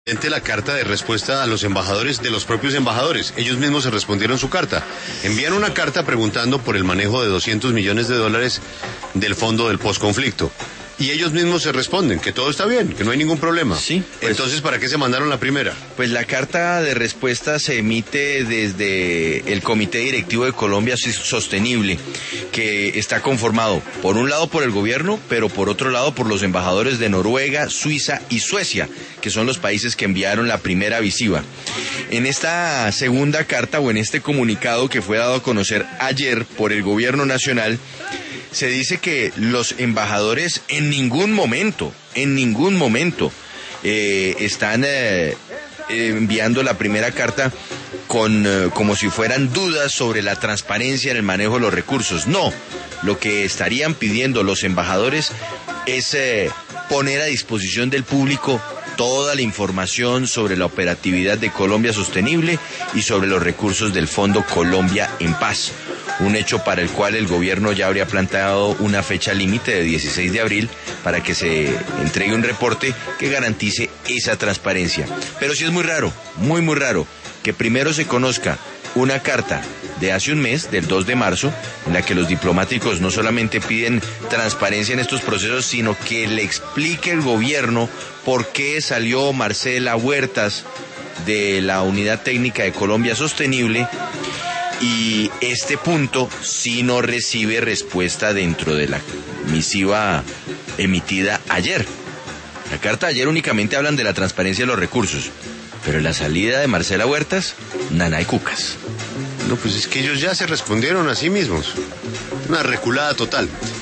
La carta de respuesta a los embajadores de los propios embajadores. Ellos mismos se respondieron su carta. Envían una carta preguntando por el manejo de $200 millones del fondo del posconflicto. Y ellos mismos se responden que todo está bien, que no hay ningún problema. Sí. Pues, entonces, ¿para qué se mandaron la primera? Pues la carta de respuesta se emite desde el Comité Directivo de Colombia Sostenible, que está conformado, por un lado, por el gobierno, pero por otro lado, por los embajadores de Noruega, Suiza y Suecia, que son los países que enviaron la primera misiva. En esta segunda carta, o en este comunicado que fue dado a conocer ayer por el gobierno nacional, se dice que los embajadores en ningún momento están enviando la primera carta como si fueran dudas sobre la transparencia en el manejo de los recursos. No, lo que estarían pidiendo los embajadores es poner a disposición del público toda la información sobre la operatividad de Colombia Sostenible y sobre los recursos del Fondo Colombia en Paz. Un hecho para el cual el gobierno ya habría planteado una fecha límite de 16 de abril para que se entregue un reporte que garantice esa transparencia. Pero sí es muy raro, muy raro, que primero se conozca una carta de hace un mes, del 2 de marzo, en la que los diplomáticos no solamente piden transparencia en estos procesos, sino que le explique el gobierno por qué salió Marcela Huertas de la Unidad Técnica de Colombia Sostenible. Y este punto sí no recibe respuesta dentro de la misiva emitida ayer. La carta de ayer únicamente hablan de la transparencia de los recursos, pero en la salida de Marcela Huertas, nana y cucas. No, pues es que ellos ya se respondieron a sí mismos. Una reculada total.